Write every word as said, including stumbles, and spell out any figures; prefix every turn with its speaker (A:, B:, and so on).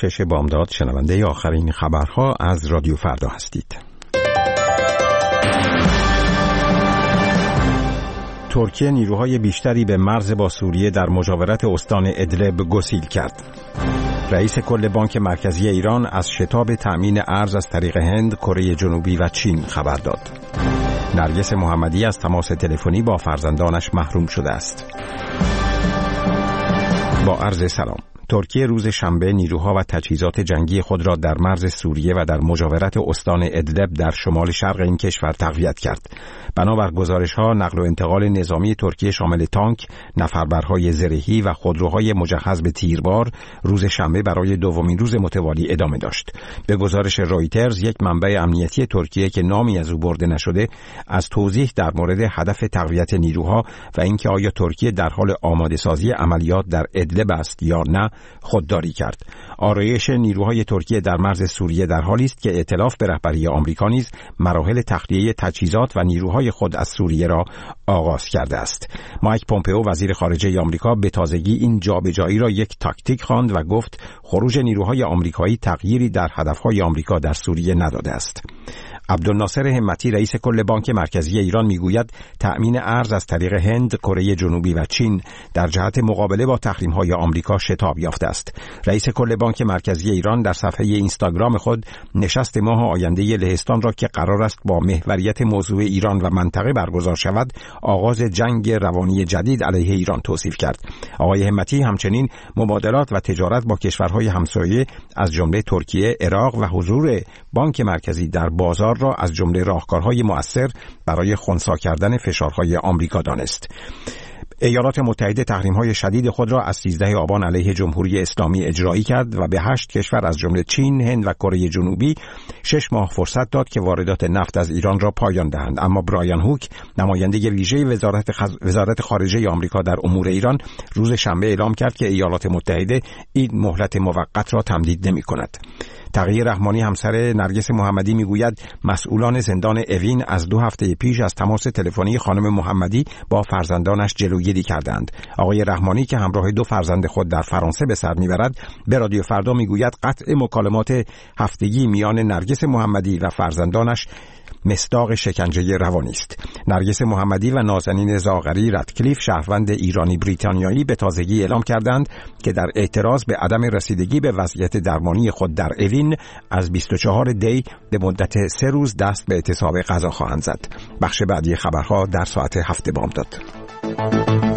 A: شش بامداد شنونده آخرین خبرها از رادیو فردا هستید. ترکیه نیروهای بیشتری به مرز با سوریه در مجاورت استان ادلب گسیل کرد. رئیس کل بانک مرکزی ایران از شتاب تأمین ارز از طریق هند، کره جنوبی و چین خبر داد. نرگس محمدی از تماس تلفنی با فرزندانش محروم شده است. با عرض سلام. ترکیه روز شنبه نیروها و تجهیزات جنگی خود را در مرز سوریه و در مجاورت استان ادلب در شمال شرق این کشور تقویت کرد. بنابر گزارش‌ها، نقل و انتقال نظامی ترکیه شامل تانک، نفربرهای زرهی و خودروهای مجهز به تیربار روز شنبه برای دومین روز متوالی ادامه داشت. به گزارش رویترز، یک منبع امنیتی ترکیه که نامی از او برده نشده، از توضیح در مورد هدف تقویت نیروها و اینکه آیا ترکیه در حال آماده سازی عملیات در ادلب است یا نه، خودداری کرد. آرایش نیروهای ترکیه در مرز سوریه در حالی است که ائتلاف به رهبری آمریکا نیز مراحل تخلیه تجهیزات و نیروهای خود از سوریه را آغاز کرده است. مایک پومپئو وزیر خارجه آمریکا به تازگی این جابجایی را یک تاکتیک خواند و گفت خروج نیروهای آمریکایی تغییری در هدفهای آمریکا در سوریه نداده است. عبدالناصر همتی رئیس کل بانک مرکزی ایران میگوید تأمین ارز از طریق هند، کره جنوبی و چین در جهت مقابله با تحریم‌های آمریکا شتاب یافته است. رئیس کل بانک مرکزی ایران در صفحه اینستاگرام خود نشست ماه آینده لهستان را که قرار است با محوریت موضوع ایران و منطقه برگزار شود، آغاز جنگ روانی جدید علیه ایران توصیف کرد. آقای همتی همچنین مبادلات و تجارت با کشورهای همسایه از جمله ترکیه، عراق و حضور بانک مرکزی در بازار را از جمله راهکارهای مؤثر برای خنثی کردن فشارهای آمریکا دانست. ایالات متحده تحریم‌های شدید خود را از سیزده آبان علیه جمهوری اسلامی اجرایی کرد و به هشت کشور از جمله چین، هند و کره جنوبی شش ماه فرصت داد که واردات نفت از ایران را پایان دهند. اما برایان هوک، نماینده ویژه وزارت, خز... وزارت خارجه آمریکا در امور ایران، روز شنبه اعلام کرد که ایالات متحده این مهلت موقت را تمدید نمی‌کند. تقی رحمانی همسر نرگس محمدی میگوید مسئولان زندان اوین از دو هفته پیش از تماس تلفنی خانم محمدی با فرزندانش جلوگیری کردند. آقای رحمانی که همراه دو فرزند خود در فرانسه به سر میبرد به رادیو فردا میگوید قطع مکالمات هفتگی میان نرگس محمدی و فرزندانش مصداق شکنجه روانی است. نرگس محمدی و نازنین زاغری رادکلیف، شهروند ایرانی بریتانیایی، به تازگی اعلام کردند که در اعتراض به عدم رسیدگی به وضعیت درمانی خود در اوین از بیست و چهارم دی به مدت سه روز دست به اعتصاب غذا خواهند زد. بخش بعدی خبرها در ساعت هفت بامداد.